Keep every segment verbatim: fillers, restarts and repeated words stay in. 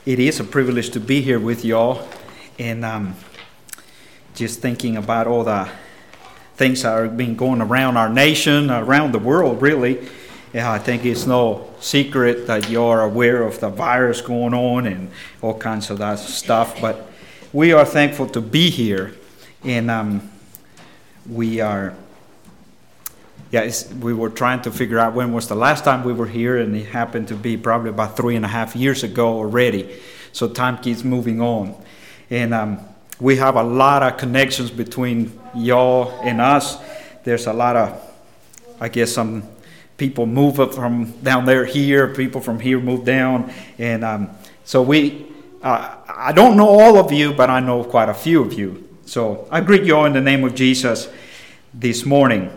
It is a privilege to be here with y'all, and um, just thinking about all the things that are being going around our nation, around the world, really. Yeah, I think it's no secret that you're aware of the virus going on and all kinds of that stuff. But we are thankful to be here, and um, we are. Yeah, it's, we were trying to figure out when was the last time we were here, and it happened to be probably about three and a half years ago already. So time keeps moving on. And um, we have a lot of connections between y'all and us. There's a lot of, I guess, some people move up from down there here, people from here move down. And um, so we, uh, I don't know all of you, but I know quite a few of you. So I greet you all in the name of Jesus this morning.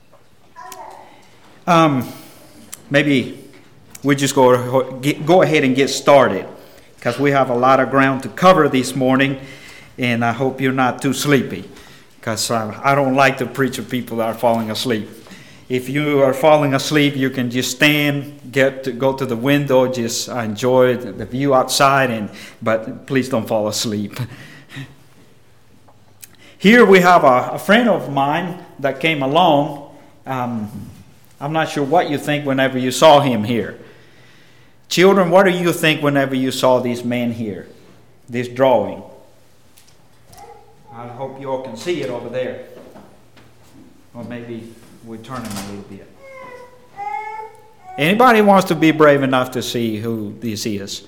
Um, maybe we just go get, go ahead and get started, because we have a lot of ground to cover this morning, and I hope you're not too sleepy, because uh, I don't like to preach to people that are falling asleep. If you are falling asleep, you can just stand, get to go to the window, just enjoy the view outside, and but please don't fall asleep. Here we have a, a friend of mine that came along. Um, I'm not sure what you think whenever you saw him here. Children, what do you think whenever you saw this man here, this drawing? I hope you all can see it over there. Or maybe we turn him a little bit. Anybody wants to be brave enough to see who this is?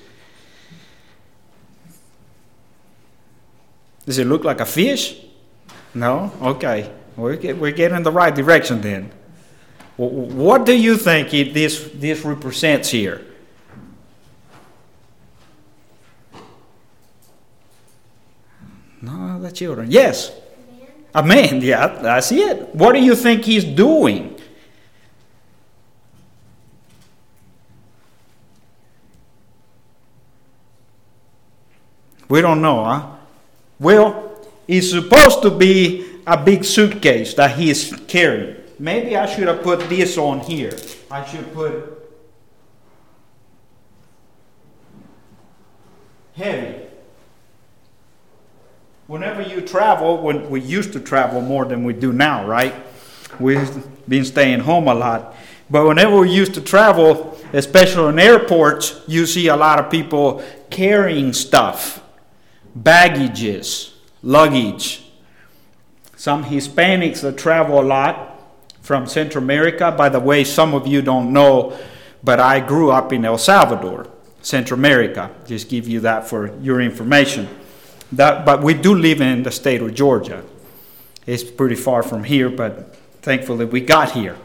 Does it look like a fish? No? Okay. We're, get, we're getting in the right direction then. What do you think it, this, this represents here? No, the children. Yes. A man. A man, yeah, that's it. What do you think he's doing? We don't know, huh? Well, it's supposed to be a big suitcase that he's carrying. Maybe I should have put this on here. I should put heavy. Whenever you travel, when we used to travel more than we do now, right? We've been staying home a lot. But whenever we used to travel, especially in airports, you see a lot of people carrying stuff, baggages, luggage. Some Hispanics that travel a lot from Central America. By the way, some of you don't know, but I grew up in El Salvador, Central America. Just give you that for your information. That, but we do live in the state of Georgia. It's pretty far from here, but thankfully we got here.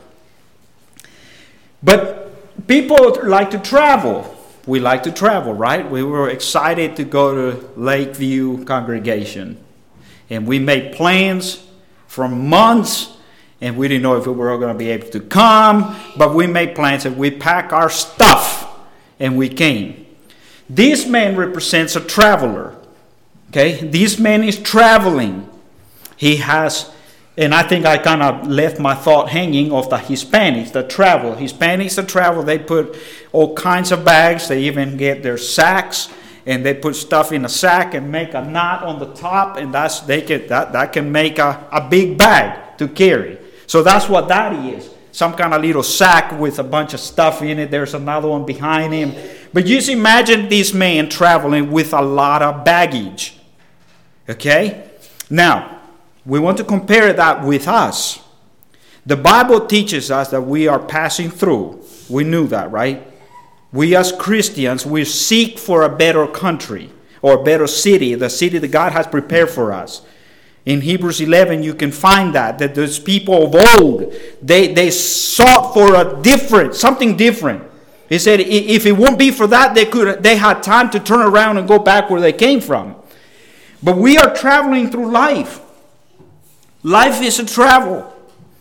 But people like to travel. We like to travel, right? We were excited to go to Lakeview Congregation. And we made plans for months. And we didn't know if we were going to be able to come, but we made plans and we packed our stuff and we came. This man represents a traveler. Okay, this man is traveling. He has, and I think I kind of left my thought hanging of the Hispanics that travel. Hispanics that travel, they put all kinds of bags. They even get their sacks, and they put stuff in a sack and make a knot on the top, and that's they can that that can make a, a big bag to carry. So that's what that is. Some kind of little sack with a bunch of stuff in it. There's another one behind him. But just imagine this man traveling with a lot of baggage. Okay? Now, we want to compare that with us. The Bible teaches us that we are passing through. We knew that, right? We as Christians, we seek for a better country or a better city, the city that God has prepared for us. In Hebrews eleven, you can find that, that those people of old, they, they sought for a different, something different. He said if it won't be for that, they could they had time to turn around and go back where they came from. But we are traveling through life. Life is a travel.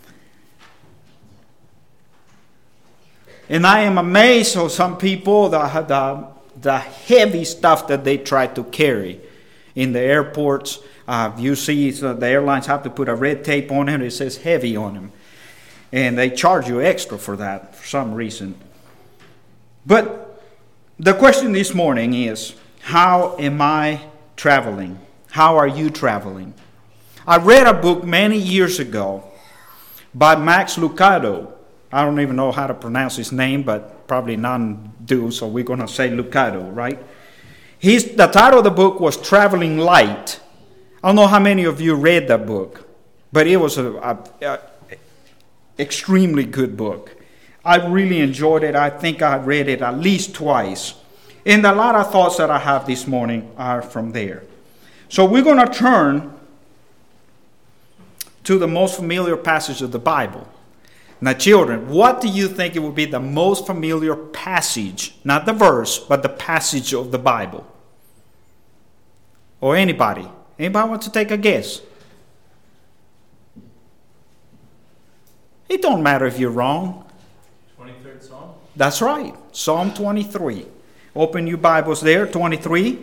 And I am amazed of some people that the, the heavy stuff that they try to carry in the airports. Uh, you see so the airlines have to put a red tape on it. It says heavy on them. And they charge you extra for that for some reason. But the question this morning is, How am I traveling? How are you traveling? I read a book many years ago by Max Lucado. I don't even know how to pronounce his name, but probably none do, so we're going to say Lucado, right? He's, the title of the book was Traveling Light. I don't know how many of you read that book, but it was an a, a extremely good book. I really enjoyed it. I think I read it at least twice. And a lot of thoughts that I have this morning are from there. So we're going to turn to the most familiar passage of the Bible. Now, children, what do you think it would be the most familiar passage? Not the verse, but the passage of the Bible. Or anybody? Anybody want to take a guess? It don't matter if you're wrong. twenty-third Psalm? That's right. Psalm twenty-three. Open your Bibles there, twenty-three.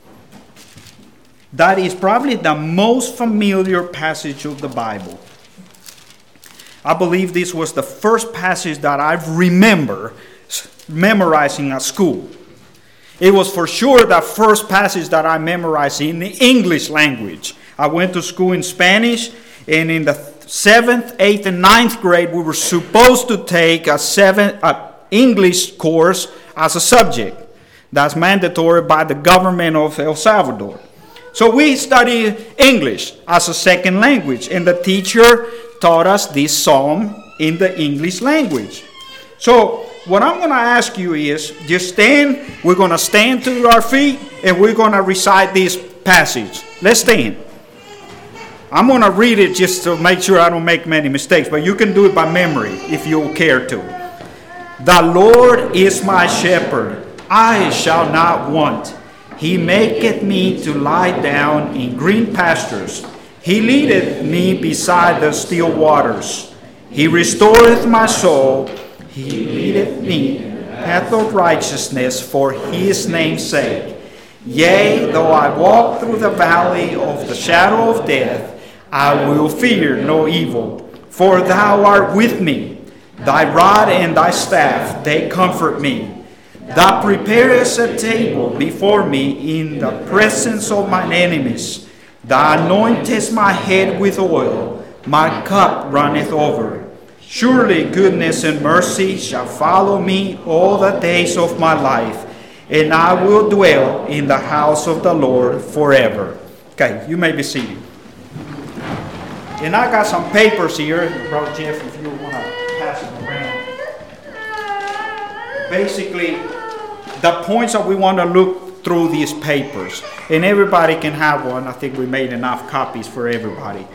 That is probably the most familiar passage of the Bible. I believe this was the first passage that I remember memorizing at school. It was for sure the first passage that I memorized in the English language. I went to school in Spanish, and in the seventh, eighth, and ninth grade, we were supposed to take a seven, a English course as a subject. That's mandatory by the government of El Salvador. So we studied English as a second language, and the teacher taught us this psalm in the English language. So what I'm going to ask you is, just stand. We're going to stand to our feet, and we're going to recite this passage. Let's stand. I'm going to read it just to make sure I don't make many mistakes, but you can do it by memory if you care to. The Lord is my shepherd, I shall not want. He maketh me to lie down in green pastures. He leadeth me beside the still waters. He restoreth my soul. He leadeth me in the path of righteousness for his name's sake. Yea, though I walk through the valley of the shadow of death, I will fear no evil, for thou art with me. Thy rod and thy staff, they comfort me. Thou preparest a table before me in the presence of mine enemies. Thou anointest my head with oil, my cup runneth over. Surely goodness and mercy shall follow me all the days of my life, and I will dwell in the house of the Lord forever. Okay, you may be seated. And I got some papers here, Brother Jeff, if you want to pass them around. Basically, the points that we want to look through these papers. And everybody can have one. I think we made enough copies for everybody.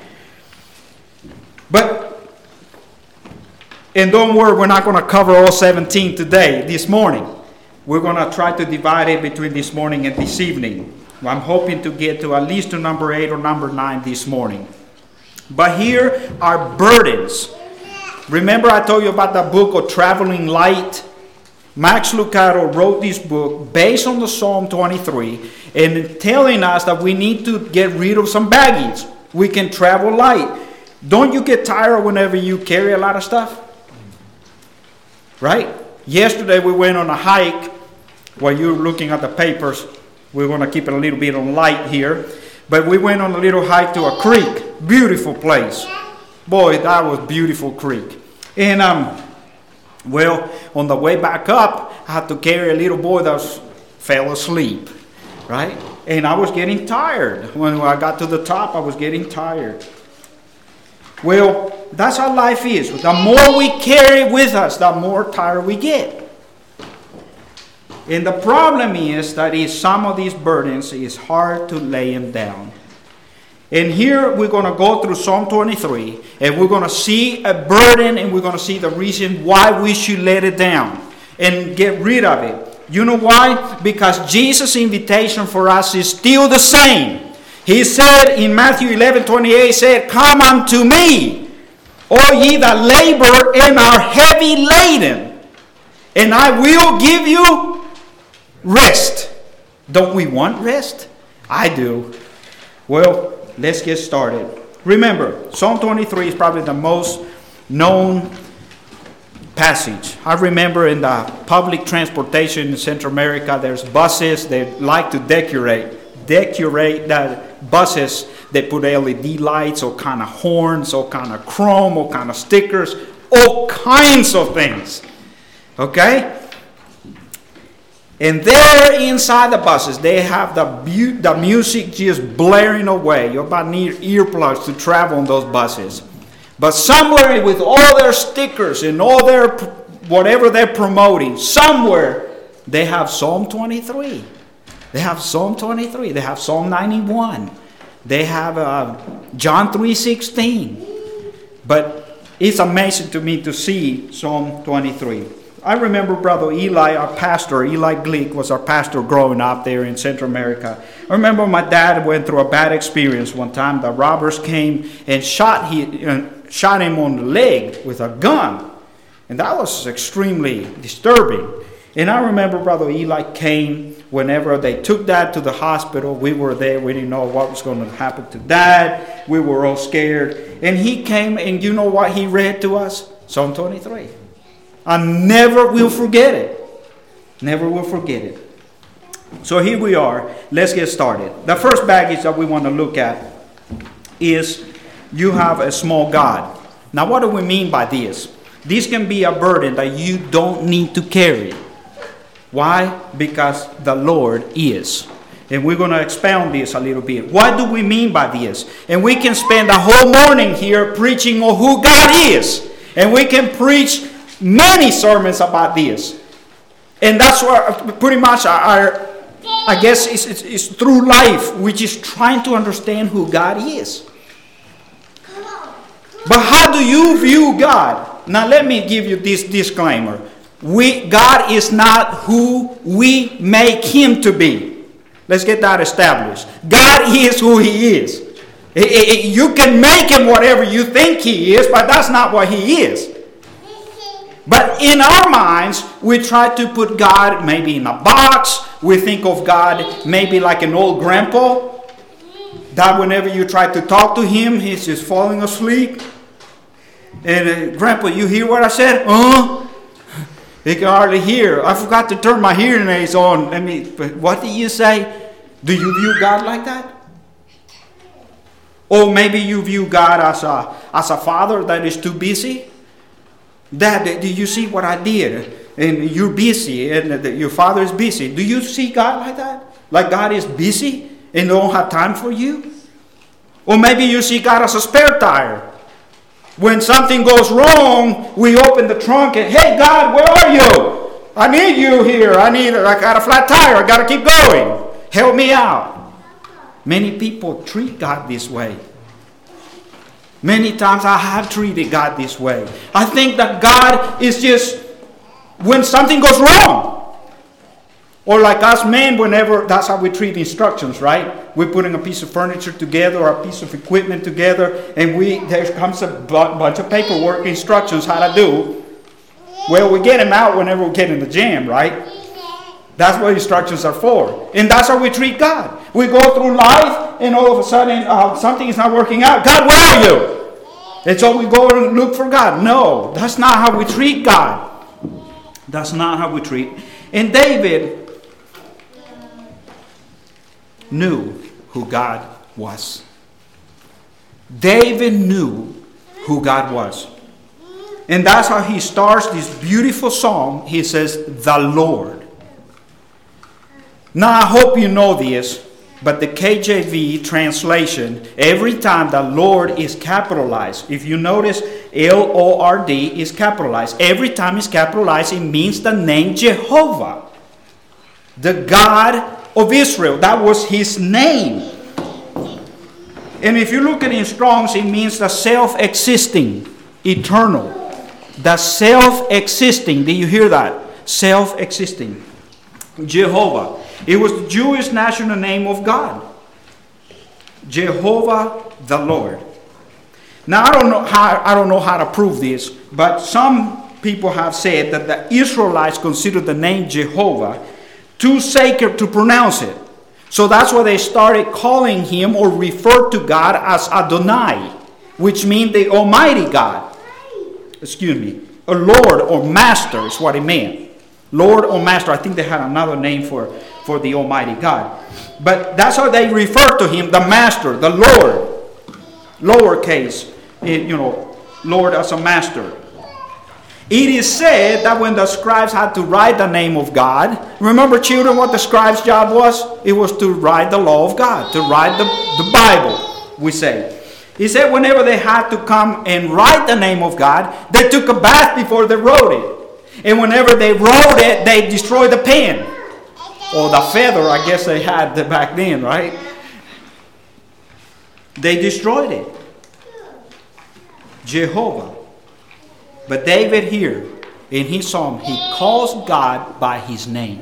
But, and don't worry, we're not going to cover all seventeen today, this morning. We're going to try to divide it between this morning and this evening. I'm hoping to get to at least to number eight or number nine this morning. But here are burdens. Remember I told you about the book of Traveling Light? Max Lucado wrote this book based on the Psalm twenty-three and telling us that we need to get rid of some baggage. We can travel light. Don't you get tired whenever you carry a lot of stuff? Right? Yesterday we went on a hike. While you're looking at the papers, we're going to keep it a little bit on light here. But we went on a little hike to a creek. Beautiful place. Boy, that was beautiful creek. And, um, well, on the way back up, I had to carry a little boy that was, fell asleep. Right? And I was getting tired. When I got to the top, I was getting tired. Well, that's how life is. The more we carry with us, the more tired we get. And the problem is that is some of these burdens is hard to lay them down. And here we're going to go through Psalm twenty-three, and we're going to see a burden, and we're going to see the reason why we should let it down and get rid of it. You know why? Because Jesus' invitation for us is still the same. He said in Matthew eleven twenty-eight, he said, "Come unto me, all ye that labor and are heavy laden, and I will give you rest." Don't we want rest? I do. Well, let's get started. Remember, Psalm twenty-three is probably the most known passage. I remember in the public transportation in Central America, there's buses. They like to decorate, decorate the buses. They put L E D lights, all kind of horns, all kind of chrome, all kind of stickers, all kinds of things. Okay? And there inside the buses, they have the bu- the music just blaring away. You about need earplugs to travel on those buses. But somewhere with all their stickers and all their, whatever they're promoting, somewhere they have Psalm twenty-three. They have Psalm twenty-three. They have Psalm ninety-one. They have uh, John three sixteen. But it's amazing to me to see Psalm twenty-three. I remember Brother Eli, our pastor, Eli Glick was our pastor growing up there in Central America. I remember my dad went through a bad experience one time. The robbers came and shot, he, uh, shot him on the leg with a gun. And that was extremely disturbing. And I remember Brother Eli came whenever they took Dad to the hospital. We were there. We didn't know what was going to happen to Dad. We were all scared. And he came, and you know what he read to us? Psalm twenty-three. I never will forget it. Never will forget it. So here we are. Let's get started. The first baggage that we want to look at is you have a small God. Now, what do we mean by this? This can be a burden that you don't need to carry. Why? Because the Lord is. And we're going to expound this a little bit. What do we mean by this? And we can spend the whole morning here preaching on who God is. And we can preach many sermons about this. And that's what pretty much our, I guess, is, is, is through life, which is trying to understand who God is. But how do you view God? Now let me give you this disclaimer. We, God is not who we make him to be. Let's get that established. God is who he is. It, it, you can make him whatever you think he is, but that's not what he is. But in our minds, we try to put God maybe in a box. We think of God maybe like an old grandpa, that whenever you try to talk to him, he's just falling asleep. And uh, Grandpa, you hear what I said? Uh-huh. He can hardly hear. I forgot to turn my hearing aids on. I mean, what did you say? Do you view God like that? Or maybe you view God as a, as a father that is too busy. Dad, do you see what I did? And you're busy, and your father is busy. Do you see God like that? Like God is busy and don't have time for you? Or maybe you see God as a spare tire. When something goes wrong, we open the trunk and, hey, God, where are you? I need you here. I need, I got a flat tire. I got to keep going. Help me out. Many people treat God this way. Many times I have treated God this way. I think that God is just when something goes wrong. Or like us men, whenever, that's how we treat instructions, right? We're putting a piece of furniture together or a piece of equipment together, and we there comes a bunch of paperwork, instructions how to do. Well, we get them out whenever we get in the jam, right? That's what instructions are for. And that's how we treat God. We go through life, and all of a sudden, uh, something is not working out. God, where are you? And so we go and look for God. No, that's not how we treat God. That's not how we treat. And David knew who God was. David knew who God was. And that's how he starts this beautiful psalm. He says, the Lord. Now I hope you know this, but the K J V translation, every time the Lord is capitalized, if you notice L O R D is capitalized. Every time it's capitalized, it means the name Jehovah. The God of Israel. That was his name. And if you look at it in Strong's, it means the self-existing, eternal. The self-existing. Did you hear that? Self-existing. Jehovah. It was the Jewish national name of God. Jehovah the Lord. Now I don't know how I don't know how to prove this, but some people have said that the Israelites considered the name Jehovah too sacred to pronounce it. So that's why they started calling him or referred to God as Adonai, which means the Almighty God. Excuse me. or Lord or Master is what it meant. Lord or Master. I think they had another name for, for the Almighty God. But that's how they refer to him, the Master, the Lord. Lowercase, you know, Lord as a master. It is said that when the scribes had to write the name of God, remember, children, what the scribe's job was? It was to write the law of God, to write the, the Bible, we say. He said whenever they had to come and write the name of God, they took a bath before they wrote it. And whenever they wrote it, they destroyed the pen. Or the feather, I guess they had back then, right? They destroyed it. Jehovah. But David here, in his psalm, he calls God by his name.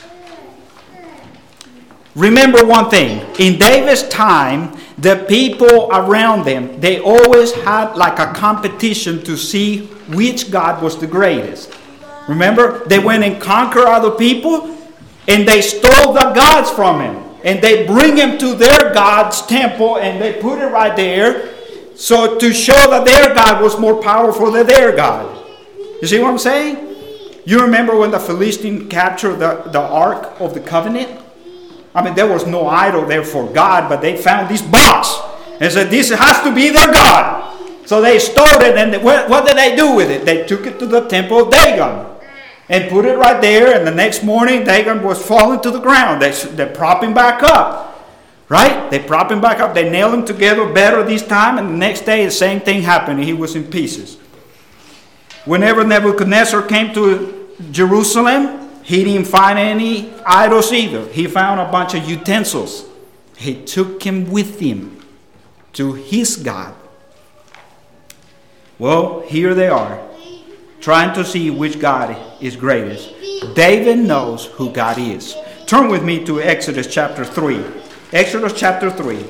Remember one thing. In David's time, the people around them, they always had like a competition to see which God was the greatest. Remember? They went and conquered other people, and they stole the gods from him. And they bring him to their God's temple, and they put it right there. So to show that their God was more powerful than their God. You see what I'm saying? You remember when the Philistines captured the, the Ark of the Covenant? I mean, there was no idol there for God, but they found this box and said, this has to be their God. So they stole it, and what, what did they do with it? They took it to the temple of Dagon and put it right there, and the next morning Dagon was falling to the ground. They, they prop him back up. Right? They prop him back up. They nail him together better this time. And the next day, the same thing happened. He was in pieces. Whenever Nebuchadnezzar came to Jerusalem, he didn't find any idols either. He found a bunch of utensils. He took him with him to his God. Well, here they are, trying to see which God is greatest. David knows who God is. Turn with me to Exodus chapter three. Exodus chapter three.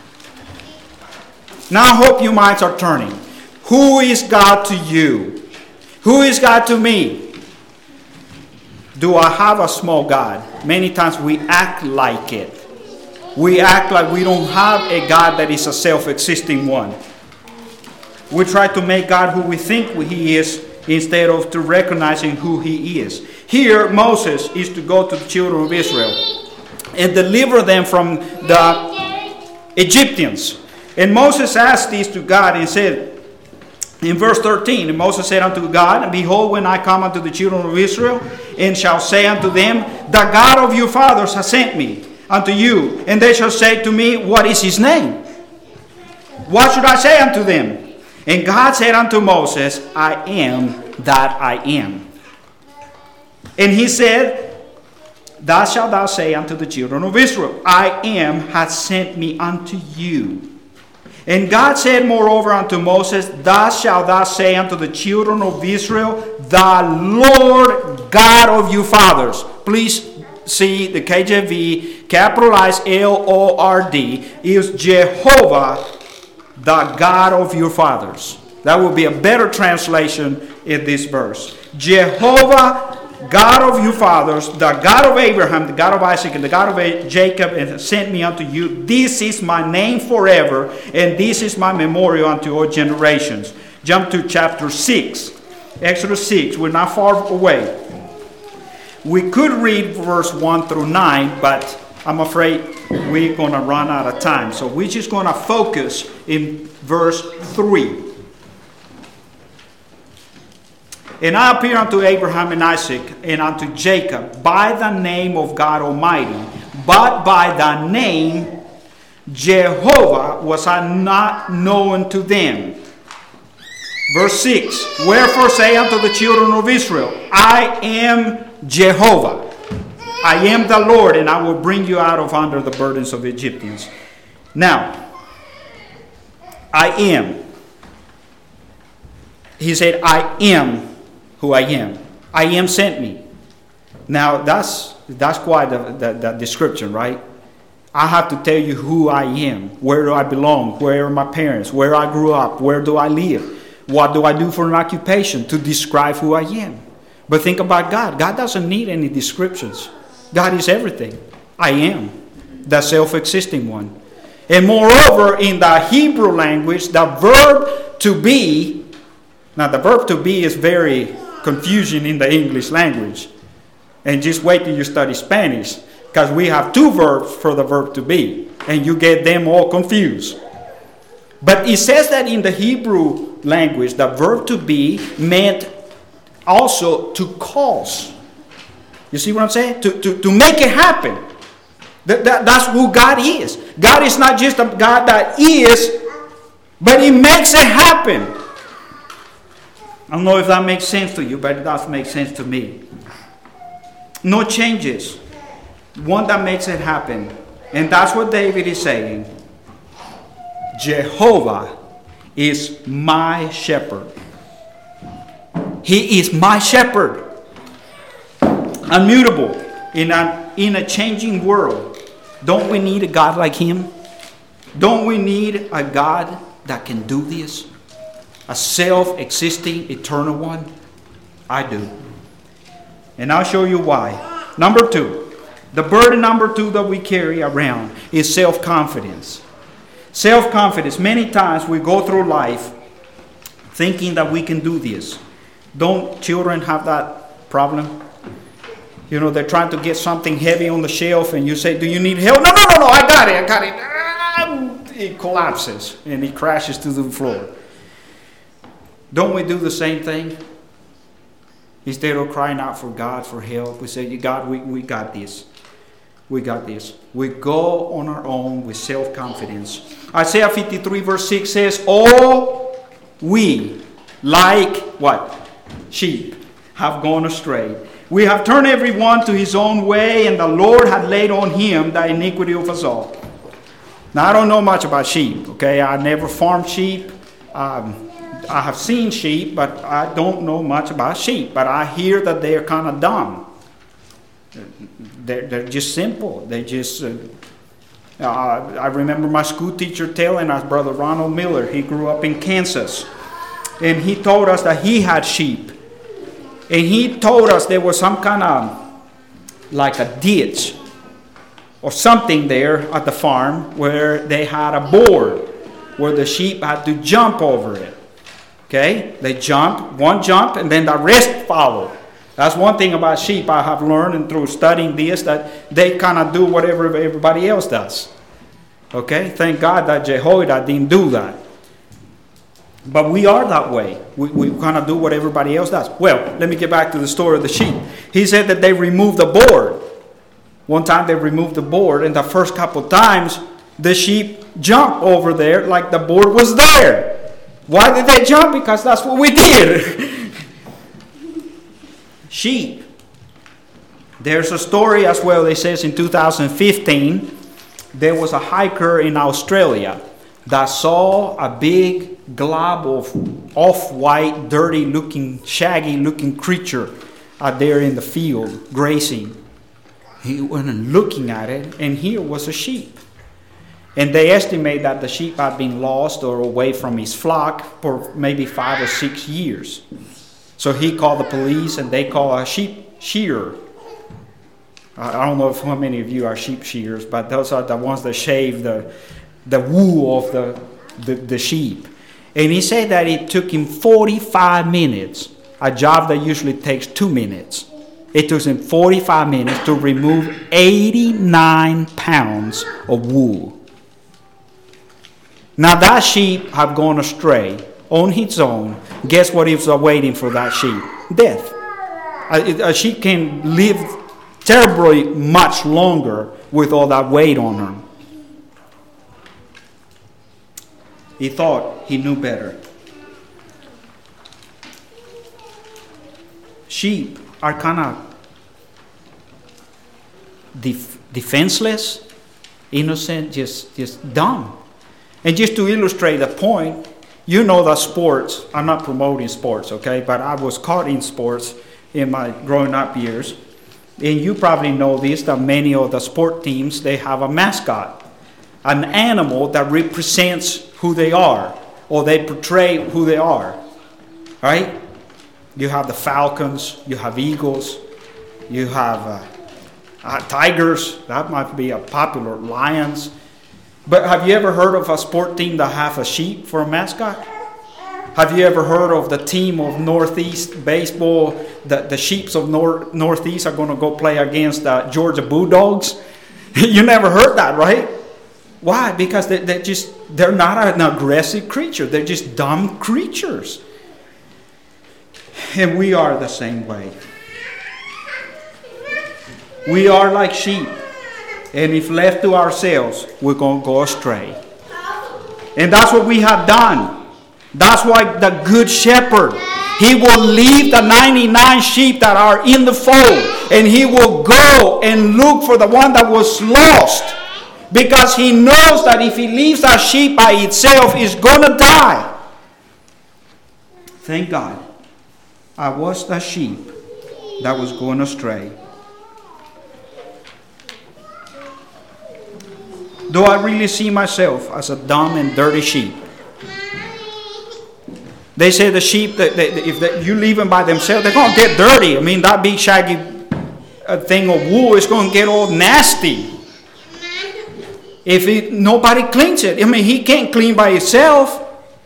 Now I hope your minds are turning. Who is God to you? Who is God to me? Do I have a small God? Many times we act like it. We act like we don't have a God that is a self-existing one. We try to make God who we think he is instead of to recognizing who he is. Here Moses is to go to the children of Israel and deliver them from the Egyptians. And Moses asked this to God and said, in verse thirteen, and Moses said unto God, behold, when I come unto the children of Israel, and shall say unto them, the God of your fathers has sent me unto you. And they shall say to me, what is his name? What should I say unto them? And God said unto Moses, I am that I am. And he said, thus shalt thou say unto the children of Israel, I am hath sent me unto you. And God said moreover unto Moses, thus shalt thou say unto the children of Israel, the Lord God of your fathers. Please see the K J V, capitalized L O R D, is Jehovah, the God of your fathers. That would be a better translation in this verse. Jehovah, God of your fathers, the God of Abraham, the God of Isaac, and the God of Jacob, and sent me unto you. This is my name forever, and this is my memorial unto all generations. Jump to chapter six. Exodus six. We're not far away. We could read verse one through nine, but I'm afraid we're going to run out of time. So we're just going to focus in verse three. And I appear unto Abraham and Isaac and unto Jacob by the name of God Almighty, but by the name Jehovah was I not known to them. Verse six. Wherefore say unto the children of Israel, I am Jehovah. I am the Lord, and I will bring you out of under the burdens of the Egyptians. Now, I am. He said, I am who I am. I am sent me. Now, that's that's quite the, the, the description, right? I have to tell you who I am. Where do I belong? Where are my parents? Where I grew up? Where do I live? What do I do for an occupation to describe who I am? But think about God. God doesn't need any descriptions. God is everything. I am, the self-existing one. And moreover, in the Hebrew language, the verb to be Now, the verb to be is very confusing in the English language. And just wait till you study Spanish, because we have two verbs for the verb to be, and you get them all confused. But it says that in the Hebrew language, the verb to be meant also to cause. You see what I'm saying? To, to, to make it happen. That, that, that's who God is. God is not just a God that is, but He makes it happen. I don't know if that makes sense to you, but it does make sense to me. No changes. One that makes it happen. And that's what David is saying. Jehovah is my shepherd. He is my shepherd. Immutable in a, in a changing world. Don't we need a God like Him? Don't we need a God that can do this? A self-existing, eternal one? I do. And I'll show you why. Number two. The burden number two that we carry around is self-confidence. Self-confidence. Many times we go through life thinking that we can do this. Don't children have that problem? You know, they're trying to get something heavy on the shelf and you say, do you need help? No, no, no, no, I got it, I got it. Ah, it collapses and it crashes to the floor. Don't we do the same thing? Instead of crying out for God for help, we say, God, we, we got this. We got this. We go on our own with self-confidence. Isaiah fifty-three verse six says, all we, like what? Sheep, have gone astray. We have turned everyone to his own way, and the Lord had laid on him the iniquity of us all. Now, I don't know much about sheep, okay? I never farmed sheep. Um, I have seen sheep, but I don't know much about sheep. But I hear that they are kind of dumb. They're, they're just simple. They just... Uh, uh, I remember my school teacher telling us, Brother Ronald Miller, he grew up in Kansas. And he told us that he had sheep. And he told us there was some kind of, like a ditch or something there at the farm where they had a board where the sheep had to jump over it. Okay? They jumped, one jump, and then the rest followed. That's one thing about sheep I have learned and through studying this, that they kind of do whatever everybody else does. Okay? Thank God that Jehoiada didn't do that. But we are that way. We, we kind of do what everybody else does. Well, let me get back to the story of the sheep. He said that they removed the board. One time they removed the board, and the first couple times the sheep jumped over there like the board was there. Why did they jump? Because that's what we did. Sheep. There's a story as well. It says in two thousand fifteen, there was a hiker in Australia that saw a big glob of off-white, dirty-looking, shaggy-looking creature out there in the field, grazing. He went and looking at it, and here was a sheep. And they estimate that the sheep had been lost or away from his flock for maybe five or six years. So he called the police, and they called a sheep shearer. I don't know if how many of you are sheep shearers, but those are the ones that shave the the wool of the, the, the sheep. And he said that it took him forty-five minutes, a job that usually takes two minutes. It took him forty-five minutes to remove eighty-nine pounds of wool. Now that sheep have gone astray on its own. Guess what is waiting for that sheep? Death. A, a sheep can live terribly much longer with all that weight on her. He thought he knew better. Sheep are kind of def- defenseless, innocent, just, just dumb. And just to illustrate the point, you know that sports, I'm not promoting sports, okay, but I was caught in sports in my growing up years. And you probably know this, that many of the sport teams, they have a mascot. An animal that represents who they are, or they portray who they are, right? You have the falcons, you have eagles, you have uh, uh, tigers, that might be a popular, lions. But have you ever heard of a sport team that have a sheep for a mascot? Have you ever heard of the team of Northeast baseball? The, the Sheeps of Nor- Northeast are going to go play against the Georgia Bulldogs. You never heard that, right? Why? Because they, they're just, they're not an aggressive creature. They're just dumb creatures. And we are the same way. We are like sheep. And if left to ourselves, we're going to go astray. And that's what we have done. That's why the good shepherd, he will leave the ninety-nine sheep that are in the fold, and he will go and look for the one that was lost, because he knows that if he leaves that sheep by itself, it's going to die. Thank God, I was the sheep that was going astray. Do I really see myself as a dumb and dirty sheep? They say the sheep, that they, if they, you leave them by themselves, they're going to get dirty. I mean, that big shaggy uh, thing of wool is going to get all nasty. If it, nobody cleans it. I mean, he can't clean by himself.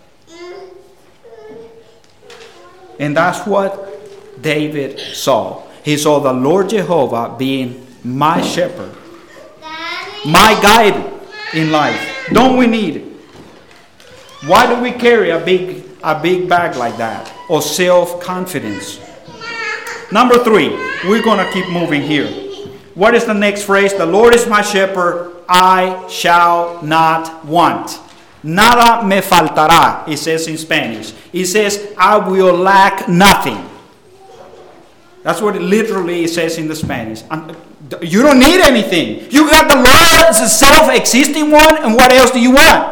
And that's what David saw. He saw the Lord Jehovah being my shepherd, my guide in life. Don't we need it? Why do we carry a big a big bag like that of self-confidence? Number three, we're going to keep moving here. What is the next phrase? The Lord is my shepherd, I shall not want. Nada me faltará, it says in Spanish. It says, I will lack nothing. That's what it literally says in the Spanish. You don't need anything. You got the Lord as a self-existing one, and what else do you want?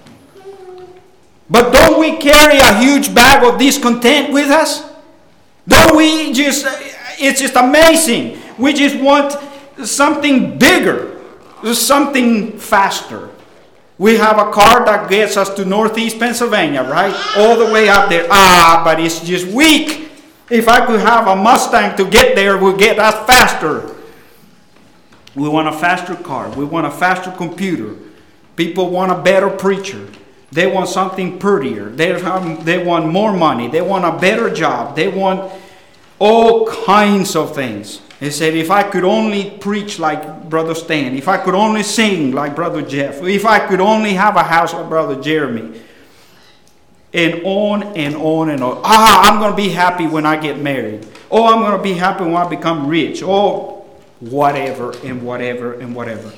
But don't we carry a huge bag of discontent with us? Don't we just, it's just amazing. We just want something bigger, something faster. We have a car that gets us to Northeast Pennsylvania, right? All the way out there. Ah, but it's just weak. If I could have a Mustang to get there, we'll get us faster. We want a faster car. We want a faster computer. People want a better preacher. They want something prettier. They, have, they want more money. They want a better job. They want all kinds of things. He said, if I could only preach like Brother Stan, if I could only sing like Brother Jeff, if I could only have a house like Brother Jeremy, and on and on and on. Ah, I'm going to be happy when I get married. Oh, I'm going to be happy when I become rich. Oh, whatever and whatever and whatever.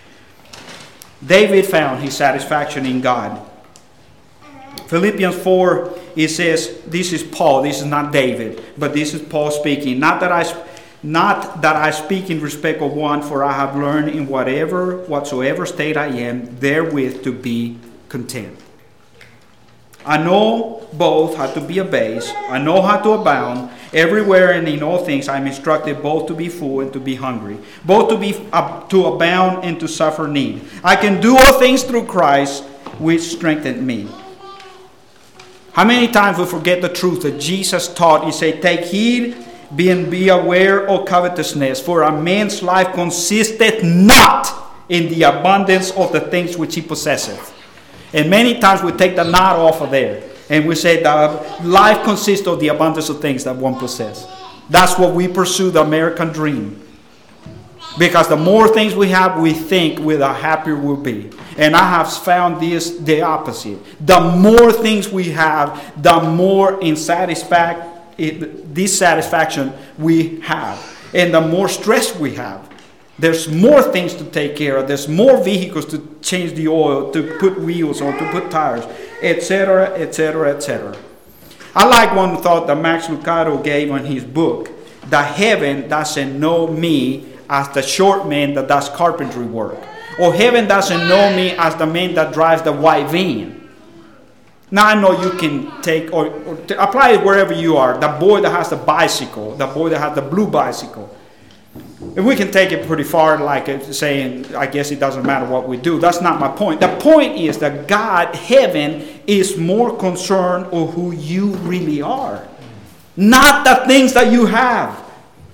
David found his satisfaction in God. Philippians four, it says, this is Paul, this is not David, but this is Paul speaking. Not that I, not that I speak in respect of one, for I have learned in whatever, whatsoever state I am, therewith to be content. I know both how to be abased, I know how to abound. Everywhere and in all things I am instructed both to be full and to be hungry, both to be uh, to abound and to suffer need. I can do all things through Christ, which strengthened me. How many times we forget the truth that Jesus taught? He said, take heed, be and be aware of covetousness, for a man's life consisteth not in the abundance of the things which he possesseth. And many times we take the knot off of there. And we say that life consists of the abundance of things that one possesses. That's what we pursue, the American dream. Because the more things we have, we think with the happier we'll be. And I have found this the opposite. The more things we have, the more insatisfac- dissatisfaction we have. And the more stress we have. There's more things to take care of. There's more vehicles to change the oil, to put wheels on, to put tires, et cetera, et cetera, et cetera. I like one thought that Max Lucado gave on his book, that heaven doesn't know me as the short man that does carpentry work. Or heaven doesn't know me as the man that drives the white van. Now I know you can take, or, or to apply it wherever you are. The boy that has the bicycle, the boy that has the blue bicycle. And we can take it pretty far, like saying, I guess it doesn't matter what we do. That's not my point. The point is that God, heaven, is more concerned of who you really are. Not the things that you have.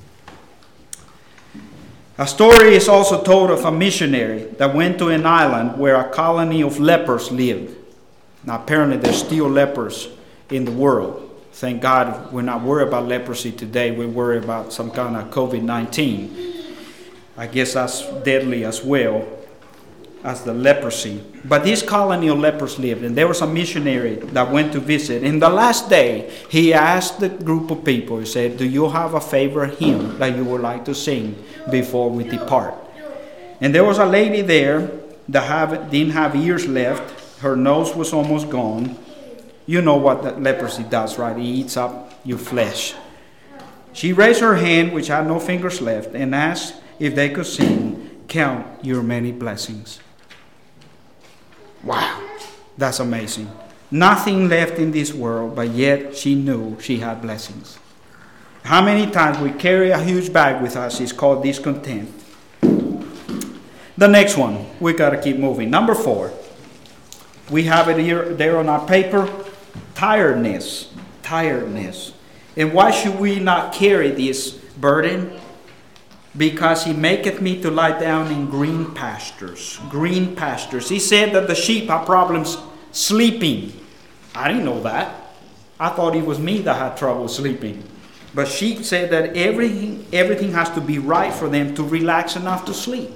A story is also told of a missionary that went to an island where a colony of lepers lived. Now apparently there's still lepers in the world. Thank God we're not worried about leprosy today. We're worried about some kind of covid nineteen. I guess that's deadly as well as the leprosy. But this colony of lepers lived, and there was a missionary that went to visit. In the last day, he asked the group of people, he said, do you have a favorite hymn that you would like to sing before we depart? And there was a lady there that have, didn't have ears left. Her nose was almost gone. You know what the leprosy does, right? It eats up your flesh. She raised her hand, which had no fingers left, and asked if they could sing, Count Your Many Blessings. Wow, that's amazing. Nothing left in this world, but yet she knew she had blessings. How many times we carry a huge bag with us is called discontent. The next one, we got to keep moving. Number four, we have it here there on our paper, tiredness. Tiredness. And why should we not carry this burden? Because he maketh me to lie down in green pastures. Green pastures. He said that the sheep have problems sleeping. I didn't know that. I thought it was me that had trouble sleeping. But sheep said that everything, everything has to be right for them to relax enough to sleep.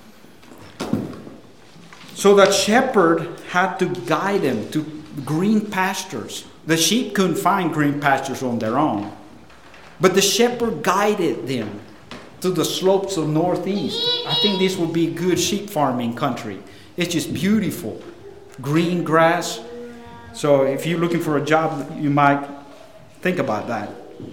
So the shepherd had to guide them to green pastures. The sheep couldn't find green pastures on their own. But the shepherd guided them to the slopes of northeast. I think this would be good sheep farming country. It's just beautiful. Green grass. So if you're looking for a job, you might think about that.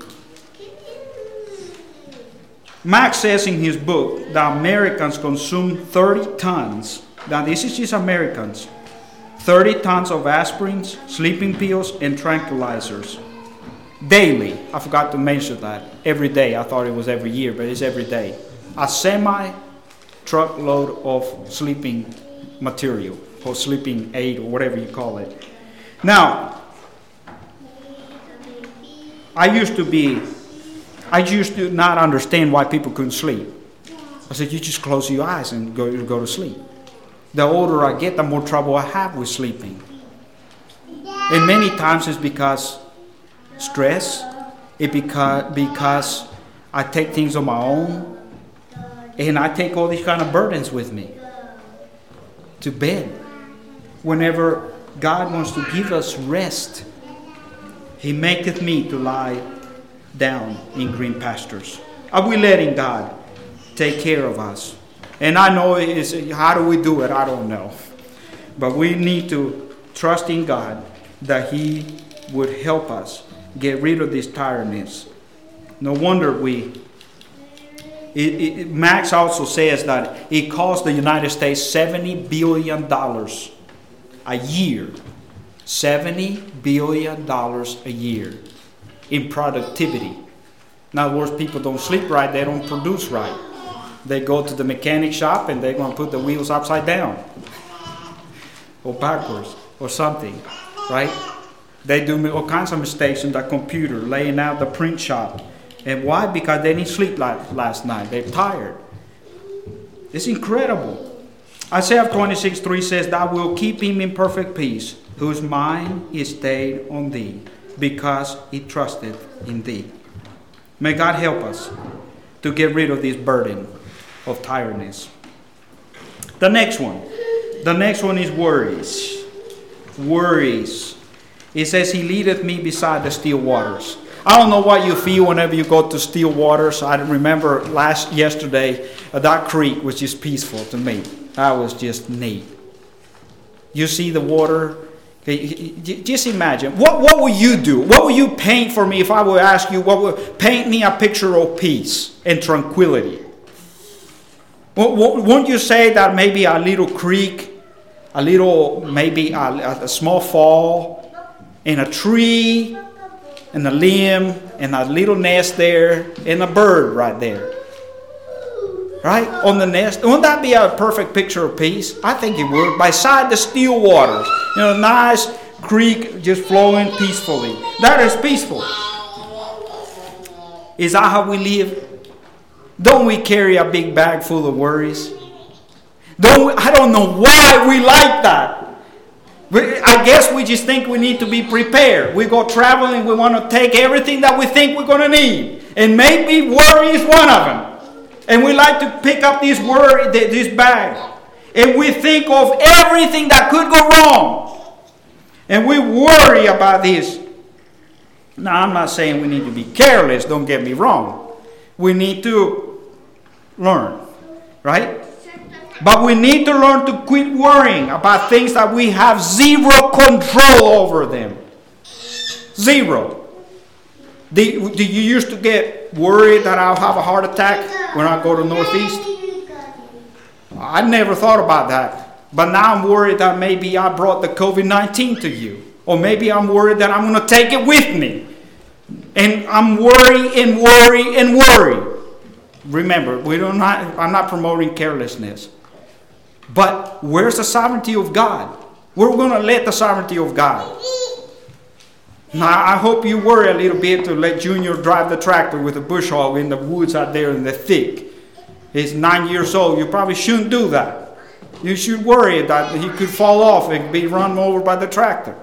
Max says in his book that Americans consume thirty tons. Now this is just Americans. thirty tons of aspirins, sleeping pills, and tranquilizers. Daily. I forgot to mention that. Every day. I thought it was every year, but it's every day. A semi-truckload of sleeping material, or sleeping aid, or whatever you call it. Now, I used to be, I used to not understand why people couldn't sleep. I said, you just close your eyes and go, go to sleep. The older I get, the more trouble I have with sleeping. And many times it's because stress, it because, because I take things on my own, and I take all these kind of burdens with me to bed. Whenever God wants to give us rest, He maketh me to lie down in green pastures. Are we letting God take care of us? And I know it's, how do we do it? I don't know. But we need to trust in God that He would help us get rid of this tiredness. No wonder we... It, it, Max also says that it costs the United States seventy billion dollars a year. seventy billion dollars a year in productivity. In other words, people don't sleep right, they don't produce right. They go to the mechanic shop and they're going to put the wheels upside down or backwards or something, right? They do all kinds of mistakes in the computer, laying out the print shop. And why? Because they didn't sleep last night. They're tired. It's incredible. Isaiah twenty-six three says, Thou wilt keep him in perfect peace, whose mind is stayed on thee, because he trusted in thee. May God help us to get rid of this burden of tiredness. The next one. The next one is worries. Worries. It says, He leadeth me beside the still waters. I don't know what you feel whenever you go to still waters. I remember last yesterday, uh, that creek was just peaceful to me. That was just neat. You see the water. Just imagine. What, what would you do? What would you paint for me if I would ask you, what would paint me a picture of peace and tranquility? Won't you say that maybe a little creek, a little, maybe a, a small fall, and a tree, and a limb, and a little nest there, and a bird right there? Right? On the nest. Wouldn't that be a perfect picture of peace? I think it would. Beside the still waters. You know, nice creek just flowing peacefully. That is peaceful. Is that how we live? Don't we carry a big bag full of worries? Don't we, I don't know why we like that. We, I guess we just think we need to be prepared. We go traveling, we want to take everything that we think we're going to need. And maybe worry is one of them. And we like to pick up this worry, this bag. And we think of everything that could go wrong. And we worry about this. Now, I'm not saying we need to be careless, don't get me wrong. We need to learn, right? But we need to learn to quit worrying about things that we have zero control over them. Zero. Do, do you used to get worried that I'll have a heart attack when I go to Northeast? I never thought about that. But now I'm worried that maybe I brought the covid nineteen to you. Or maybe I'm worried that I'm going to take it with me. And I'm worried and worried and worried. Remember, we don't not, I'm not promoting carelessness. But where's the sovereignty of God? We're going to let the sovereignty of God. Now, I hope you worry a little bit to let Junior drive the tractor with a bush hog in the woods out there in the thick. He's nine years old. You probably shouldn't do that. You should worry that he could fall off and be run over by the tractor.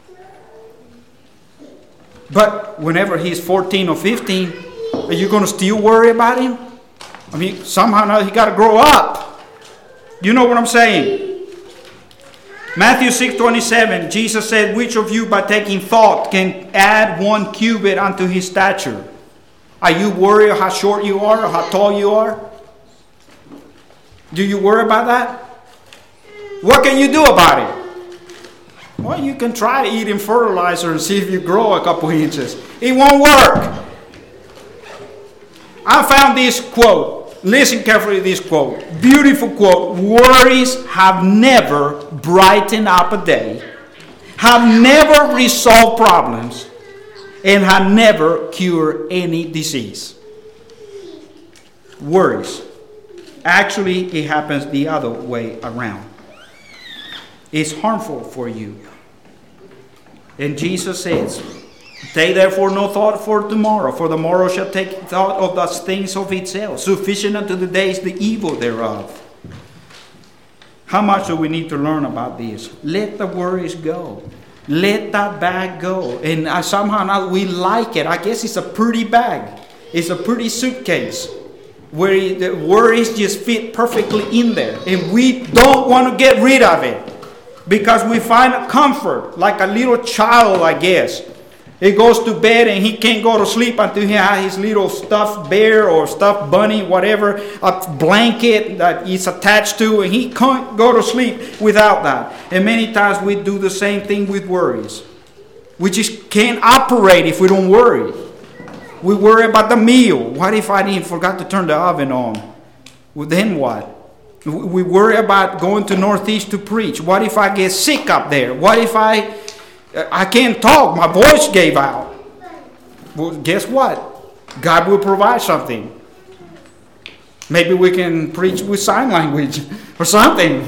But whenever he's fourteen or fifteen, are you going to still worry about him? I mean, somehow or another, he got to grow up. You know what I'm saying? Matthew six twenty-seven, Jesus said, which of you by taking thought can add one cubit unto his stature? Are you worried how short you are or how tall you are? Do you worry about that? What can you do about it? Well, you can try eating fertilizer and see if you grow a couple inches. It won't work. I found this quote. Listen carefully to this quote. Beautiful quote. Worries have never brightened up a day, have never resolved problems, and have never cured any disease. Worries. Actually, it happens the other way around. It's harmful for you. And Jesus says, take therefore no thought for tomorrow, for the morrow shall take thought of the things of itself. Sufficient unto the day is the evil thereof. How much do we need to learn about this? Let the worries go. Let that bag go. And uh, somehow now we like it. I guess it's a pretty bag. It's a pretty suitcase where the worries just fit perfectly in there. And we don't want to get rid of it because we find comfort like a little child, I guess. He goes to bed and he can't go to sleep until he has his little stuffed bear or stuffed bunny, whatever, a blanket that he's attached to, and he can't go to sleep without that. And many times we do the same thing with worries. We just can't operate if we don't worry. We worry about the meal. What if I didn't forgot to turn the oven on? Well, then what? We worry about going to Northeast to preach. What if I get sick up there? What if I... I can't talk. My voice gave out. Well, guess what? God will provide something. Maybe we can preach with sign language or something.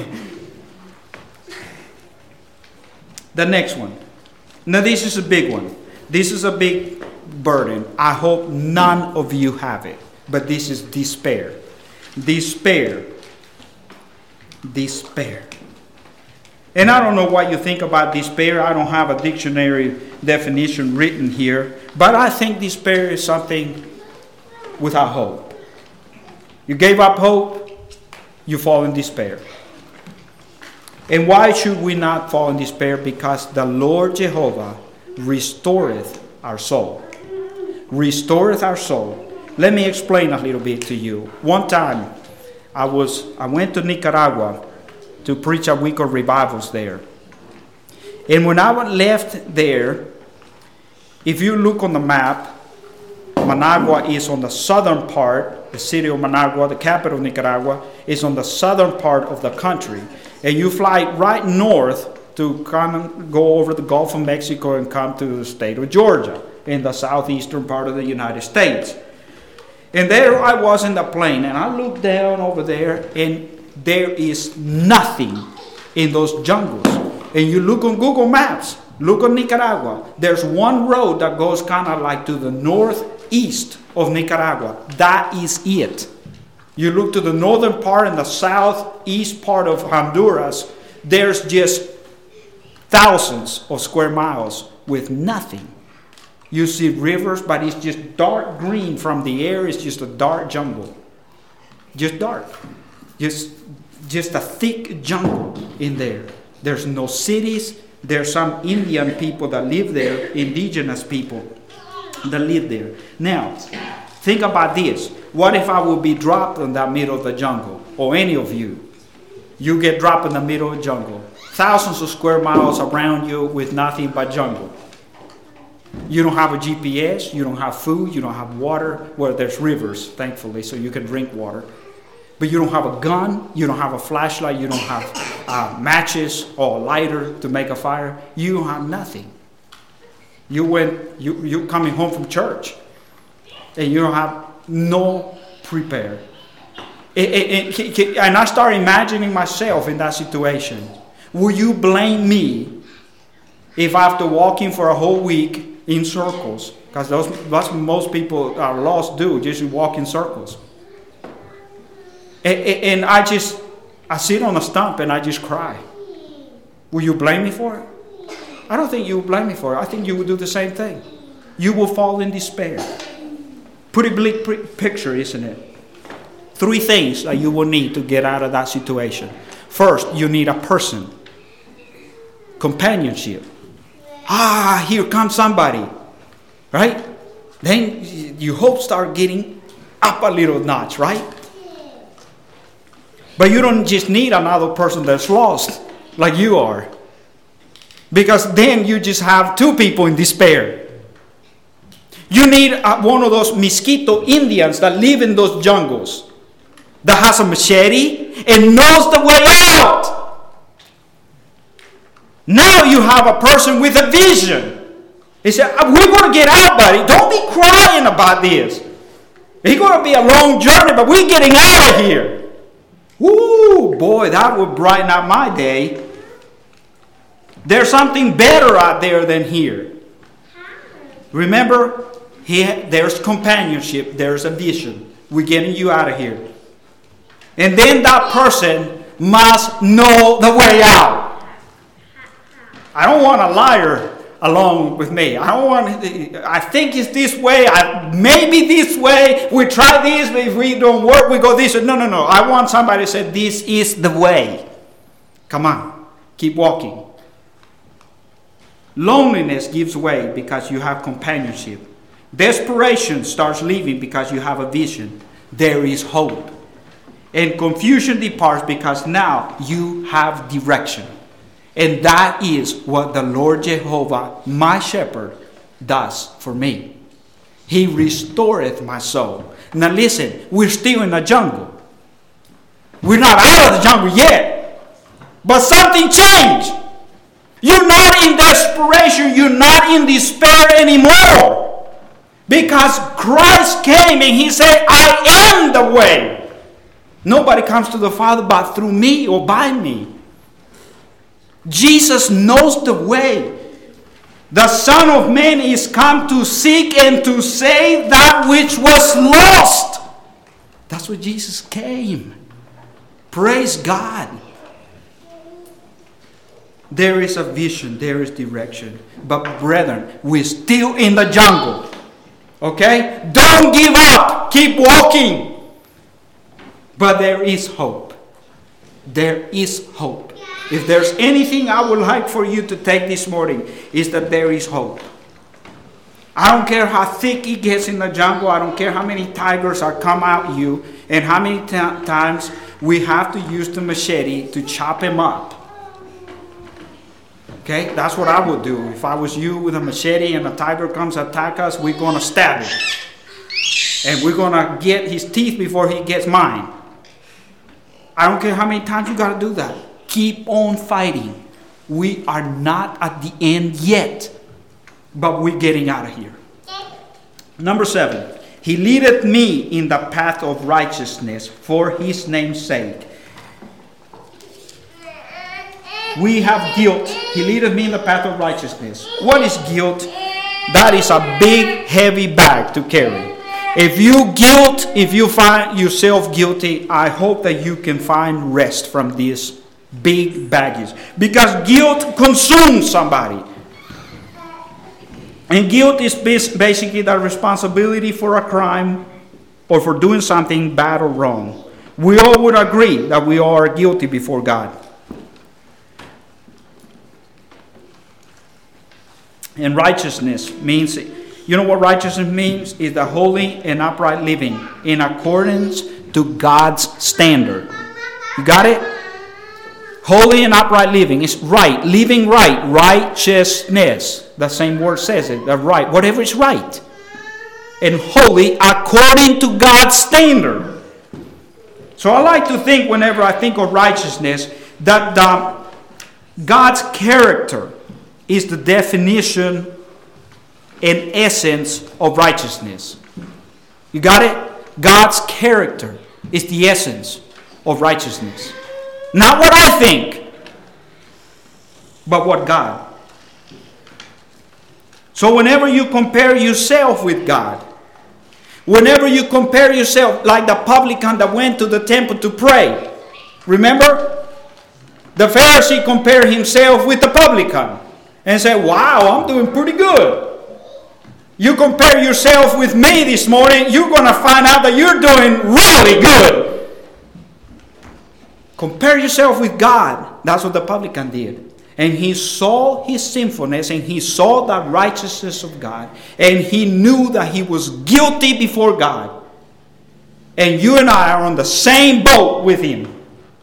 The next one. Now, this is a big one. This is a big burden. I hope none of you have it. But this is despair. Despair. Despair. And I don't know what you think about despair. I don't have a dictionary definition written here. But I think despair is something without hope. You gave up hope, you fall in despair. And why should we not fall in despair? Because the Lord Jehovah restoreth our soul. Restoreth our soul. Let me explain a little bit to you. One time, I was I went to Nicaragua to preach a week of revivals there. And when I left there, if you look on the map, Managua is on the southern part. The city of Managua, the capital of Nicaragua, is on the southern part of the country. And you fly right north to kind of go over the Gulf of Mexico and come to the state of Georgia in the southeastern part of the United States. And there I was in the plane, and I looked down over there, and there is nothing in those jungles. And you look on Google Maps, look on Nicaragua. There's one road that goes kind of like to the northeast of Nicaragua. That is it. You look to the northern part and the southeast part of Honduras, there's just thousands of square miles with nothing. You see rivers, but it's just dark green from the air. It's just a dark jungle. Just dark. Just, just a thick jungle in there. There's no cities. There's some Indian people that live there, indigenous people that live there. Now, think about this. What if I would be dropped in the middle of the jungle? Or any of you. You get dropped in the middle of the jungle. Thousands of square miles around you with nothing but jungle. You don't have a G P S. You don't have food. You don't have water. Well, there's rivers, thankfully, so you can drink water. But you don't have a gun. You don't have a flashlight. You don't have uh, matches or a lighter to make a fire. You don't have nothing. You went. You you coming home from church, and you don't have no prepare. It, it, it, and I start imagining myself in that situation. Will you blame me if after walking for a whole week in circles, because those that's what most people are lost do, just walk in circles, and, and I just I sit on a stump and I just cry? Will you blame me for it? I don't think you will blame me for it. I think you will do the same thing. You will fall in despair. Pretty bleak picture, isn't it? Three things that you will need to get out of that situation. First, you need a person. Companionship. Ah, here comes somebody. Right? Then you hope start getting up a little notch, right? But you don't just need another person that's lost like you are. Because then you just have two people in despair. You need uh, one of those mosquito Indians that live in those jungles, that has a machete and knows the way out. Now you have a person with a vision. He said, we're going to get out, buddy. Don't be crying about this. It's going to be a long journey, but we're getting out of here. Woo, boy, that would brighten up my day. There's something better out there than here. Remember, he, there's companionship. There's a vision. We're getting you out of here. And then that person must know the way out. I don't want a liar along with me. I don't want. I think it's this way. I, maybe this way. We try this. But if we don't work, we go this. No, no, no. I want somebody to say, this is the way. Come on. Keep walking. Loneliness gives way because you have companionship. Desperation starts leaving because you have a vision. There is hope. And confusion departs because now you have direction. And that is what the Lord Jehovah, my shepherd, does for me. He restoreth my soul. Now listen, we're still in the jungle. We're not out of the jungle yet. But something changed. You're not in desperation. You're not in despair anymore. Because Christ came and He said, I am the way. Nobody comes to the Father but through me or by me. Jesus knows the way. The Son of Man is come to seek and to save that which was lost. That's what Jesus came. Praise God. There is a vision. There is direction. But brethren, we're still in the jungle. Okay? Don't give up. Keep walking. But there is hope. There is hope. If there's anything I would like for you to take this morning, is that there is hope. I don't care how thick it gets in the jungle. I don't care how many tigers are come out you, and how many t- times we have to use the machete to chop him up. Okay, that's what I would do. If I was you with a machete and a tiger comes to attack us, we're going to stab him. And we're going to get his teeth before he gets mine. I don't care how many times you got to do that. Keep on fighting. We are not at the end yet, but we're getting out of here. Number seven. He leadeth me in the path of righteousness for His name's sake. We have guilt. He leadeth me in the path of righteousness. What is guilt? That is a big, heavy bag to carry. If you guilt, if you find yourself guilty, I hope that you can find rest from this Big baggage. Because guilt consumes somebody. And guilt is basically the responsibility for a crime or for doing something bad or wrong. We all would agree that we are guilty before God. And righteousness means, you know what righteousness means? Is the holy and upright living in accordance to God's standard. You got it? Holy and upright living is right. Living right. Righteousness. The same word says it. The right. Whatever is right. And holy according to God's standard. So I like to think, whenever I think of righteousness, that the, God's character is the definition and essence of righteousness. You got it? God's character is the essence of righteousness. Not what I think, but what God. So whenever you compare yourself with God, whenever you compare yourself, like the publican that went to the temple to pray, remember? The Pharisee compared himself with the publican and said, wow, I'm doing pretty good. You compare yourself with me this morning, you're going to find out that you're doing really good. Compare yourself with God. That's what the publican did. And he saw his sinfulness and he saw the righteousness of God. And he knew that he was guilty before God. And you and I are on the same boat with him.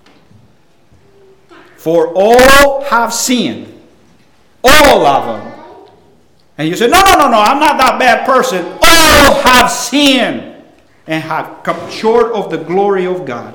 For all have sinned. All of them. And you say, no, no, no, no, I'm not that bad person. All have sinned and have come short of the glory of God.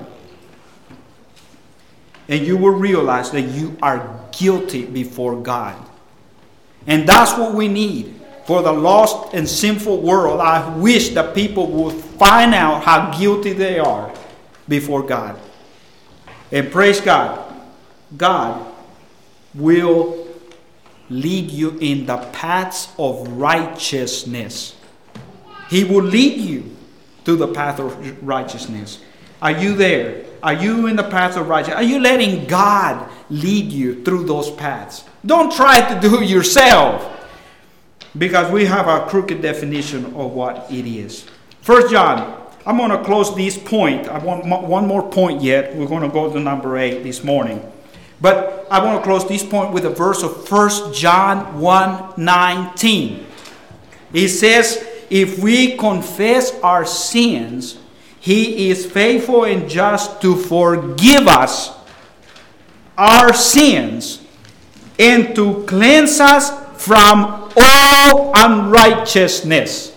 And you will realize that you are guilty before God. And that's what we need for the lost and sinful world. I wish that people would find out how guilty they are before God. And praise God, God will lead you in the paths of righteousness. He will lead you to the path of righteousness. Are you there? Are you in the path of righteousness? Are you letting God lead you through those paths? Don't try to do it yourself, because we have a crooked definition of what it is. First John, I'm going to close this point. I want one more point yet. We're going to go to number eight this morning. But I want to close this point with a verse of First John one nineteen. It says, if we confess our sins, He is faithful and just to forgive us our sins and to cleanse us from all unrighteousness.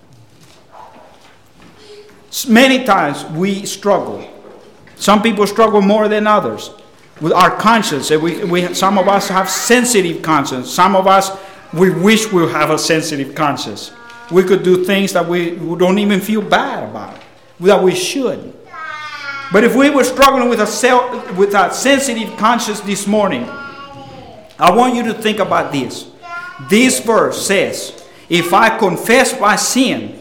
Many times we struggle. Some people struggle more than others with our conscience. We, we, some of us have sensitive conscience. Some of us, we wish we have a sensitive conscience. We could do things that we, we don't even feel bad about, that we should. But if we were struggling with a, self, with a sensitive conscience this morning, I want you to think about this. This verse says, if I confess my sin,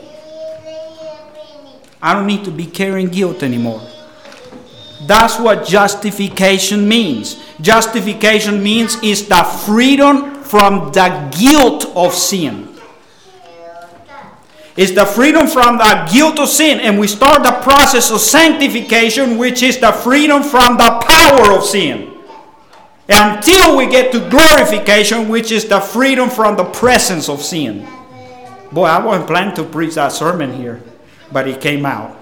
I don't need to be carrying guilt anymore. That's what justification means. Justification means is the freedom from the guilt of sin. It's the freedom from the guilt of sin. And we start the process of sanctification, which is the freedom from the power of sin. Until we get to glorification, which is the freedom from the presence of sin. Boy, I wasn't planning to preach that sermon here, but it came out.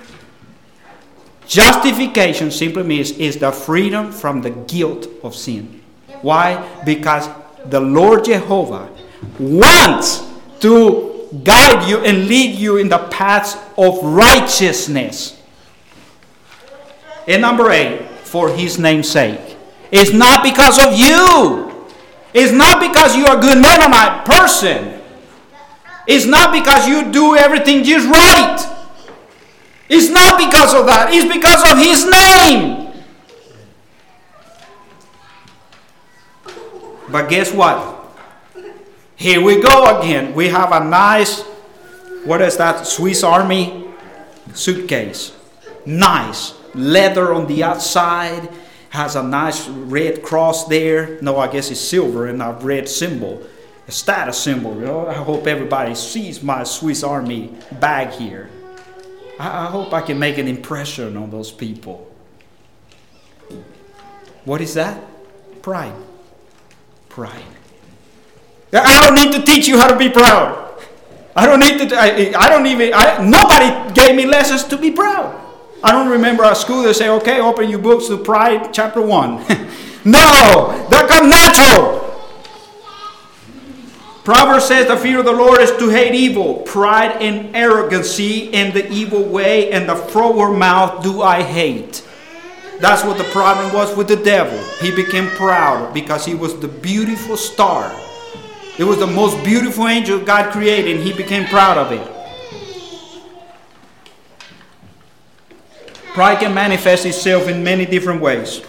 Justification simply means is the freedom from the guilt of sin. Why? Because the Lord Jehovah wants to guide you and lead you in the paths of righteousness. And number eight, for His name's sake. It's not because of you. It's not because you are a good Mennonite person. It's not because you do everything just right. It's not because of that. It's because of His name. But guess what? Here we go again. We have a nice, what is that, Swiss Army suitcase. Nice. Leather on the outside. has a nice red cross there. No, I guess it's silver and a red symbol. A status symbol. You know? I hope everybody sees my Swiss Army bag here. I, I hope I can make an impression on those people. What is that? Pride. Pride. I don't need to teach you how to be proud. I don't need to. I, I don't even. I, nobody gave me lessons to be proud. I don't remember at school they say, "Okay, open your books to Pride, chapter one." No, that comes natural. Proverbs says the fear of the Lord is to hate evil, pride and arrogancy, and the evil way, and the froward mouth do I hate. That's what the problem was with the devil. He became proud because he was the beautiful star. It was the most beautiful angel God created, and he became proud of it. Pride can manifest itself in many different ways.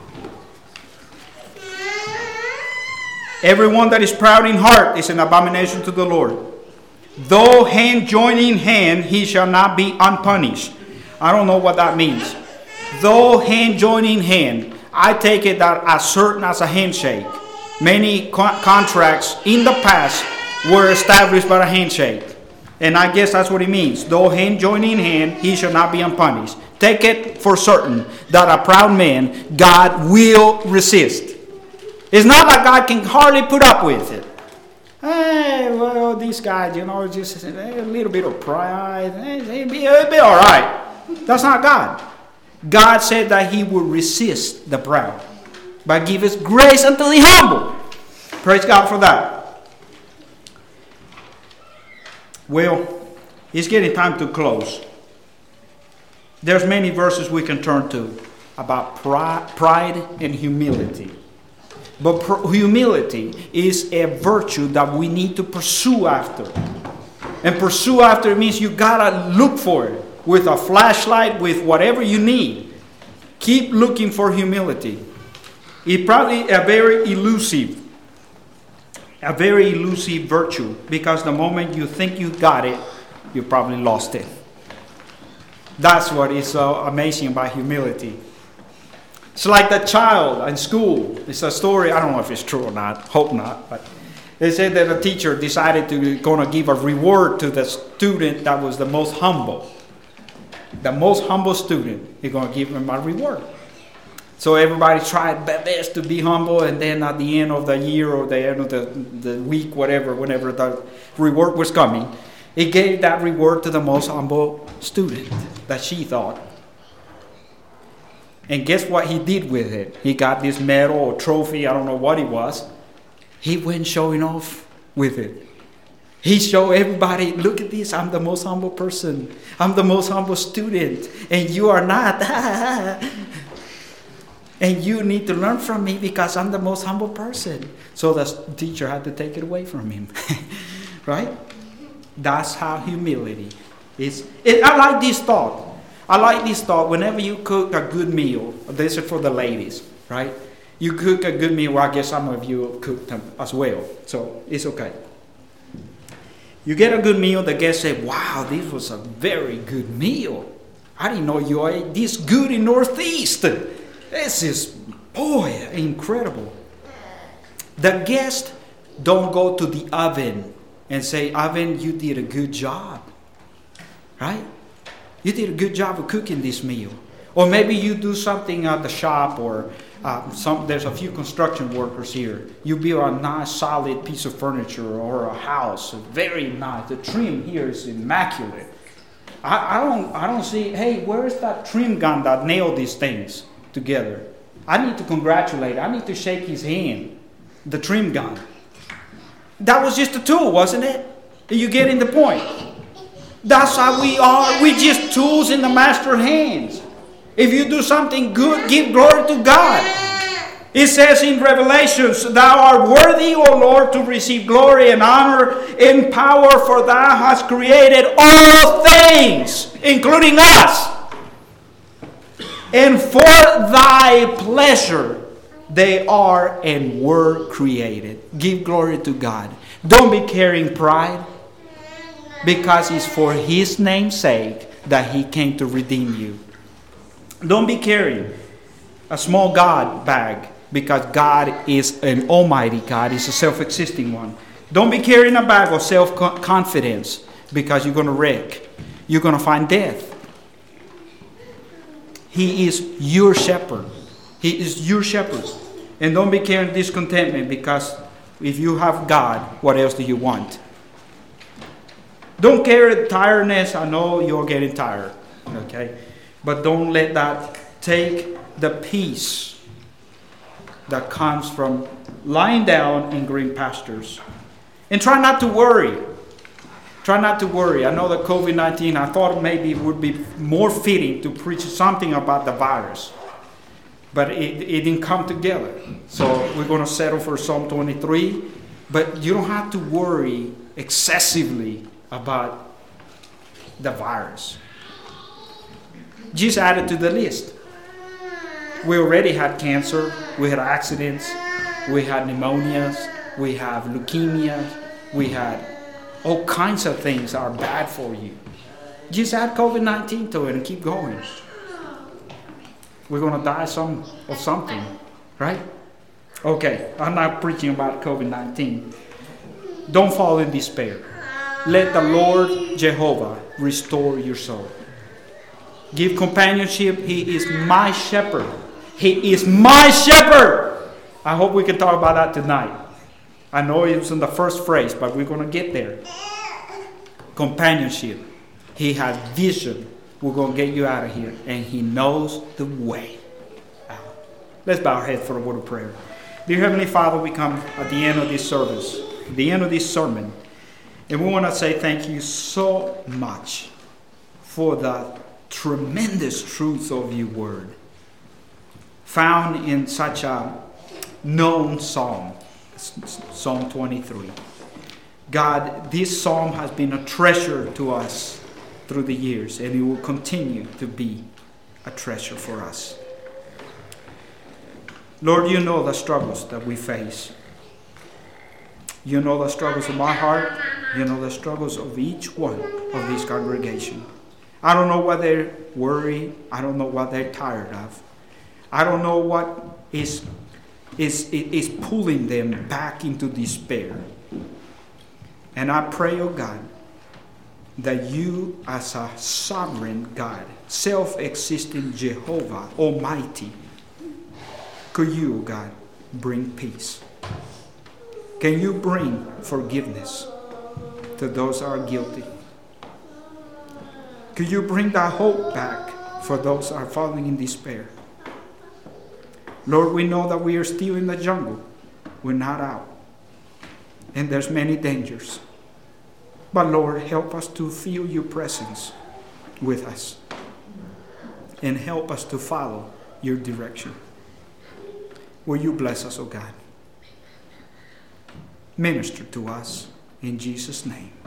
Everyone that is proud in heart is an abomination to the Lord. Though hand join in hand, he shall not be unpunished. I don't know what that means. Though hand join in hand, I take it that as certain as a handshake. Many co- contracts in the past were established by a handshake. And I guess that's what it means. Though hand join in hand, he shall not be unpunished. Take it for certain that a proud man, God will resist. It's not that God can hardly put up with it. Hey, well, these guys, you know, just a little bit of pride. Hey, it'll be, it'll be all right. That's not God. God said that he will resist the proud, but give his grace unto the humble. Praise God for that. Well, it's getting time to close. There's many verses we can turn to about pride and humility. But humility is a virtue that we need to pursue after. And pursue after means you gotta look for it with a flashlight, with whatever you need. Keep looking for humility. It's probably a very elusive, a very elusive virtue, because the moment you think you got it, you probably lost it. That's what is so amazing about humility. It's like the child in school. It's a story. I don't know if it's true or not. Hope not. But they said that a teacher decided to going to give a reward to the student that was the most humble. The most humble student. He's going to give him a reward. So everybody tried their best to be humble, and then at the end of the year or the end of the, the week, whatever, whenever the reward was coming, he gave that reward to the most humble student that she thought. And guess what he did with it? He got this medal or trophy, I don't know what it was. He went showing off with it. He showed everybody, look at this, I'm the most humble person. I'm the most humble student. And you are not. And you need to learn from me because I'm the most humble person. So the teacher had to take it away from him. Right? That's how humility is. It, I like this thought. I like this thought. Whenever you cook a good meal, this is for the ladies, right? You cook a good meal. Well, I guess some of you cook them as well, so it's okay. You get a good meal. The guests say, "Wow, this was a very good meal. I didn't know you ate this good in Northeast. This is, boy, incredible." The guests don't go to the oven and say, "Oven, you did a good job," right? You did a good job of cooking this meal. Or maybe you do something at the shop, or uh, some. There's a few construction workers here. You build a nice solid piece of furniture or a house, very nice. The trim here is immaculate. I, I don't I don't see, hey, where is that trim gun that nailed these things together? I need to congratulate. I need to shake his hand. The trim gun. That was just a tool, wasn't it? Are you getting the point? That's how we are. We just tools in the master's hands. If you do something good, give glory to God. It says in Revelations, "Thou art worthy, O Lord, to receive glory and honor and power, for thou hast created all things, including us. And for thy pleasure they are and were created." Give glory to God. Don't be carrying pride. Because it's for his name's sake that he came to redeem you. Don't be carrying. a small God bag, because God is an almighty God. He's a self-existing one. Don't be carrying a bag of self-confidence, because you're going to wreck. You're going to find death. He is your shepherd. He is your shepherd. And don't be carrying discontentment, because if you have God, what else do you want? Don't carry tiredness. I know you're getting tired. Okay? But don't let that take the peace that comes from lying down in green pastures. And try not to worry. Try not to worry. I know that covid nineteen, I thought maybe it would be more fitting to preach something about the virus. But it, it didn't come together. So we're going to settle for Psalm twenty-three. But you don't have to worry excessively about the virus. Just add it to the list. We already had cancer. We had accidents. We had pneumonias. We have leukemia. We had all kinds of things that are bad for you. Just add covid nineteen to it and keep going. We're going to die some of something, right? Okay, I'm not preaching about covid nineteen. Don't fall in despair. Let the Lord Jehovah restore your soul. Give companionship. He is my shepherd. He is my shepherd. I hope we can talk about that tonight. I know it was in the first phrase, but we're going to get there. Companionship. He has vision. We're going to get you out of here. And He knows the way out. Let's bow our heads for a word of prayer. Dear Heavenly Father, we come at the end of this service, the end of this sermon. And we want to say thank you so much for the tremendous truth of your word, found in such a known psalm, Psalm twenty-three. God, this psalm has been a treasure to us through the years, and it will continue to be a treasure for us. Lord, you know the struggles that we face. You know the struggles of my heart. You know the struggles of each one of this congregation. I don't know what they're worried. I don't know what they're tired of. I don't know what is, is, is pulling them back into despair. And I pray, oh God, that you as a sovereign God, self-existing Jehovah Almighty, could you, oh God, bring peace? Can you bring forgiveness to those who are guilty? Could you bring that hope back for those who are falling in despair? Lord, we know that we are still in the jungle. We're not out. And there's many dangers. But Lord, help us to feel your presence with us. And help us to follow your direction. Will you bless us, oh God? Minister to us in Jesus' name.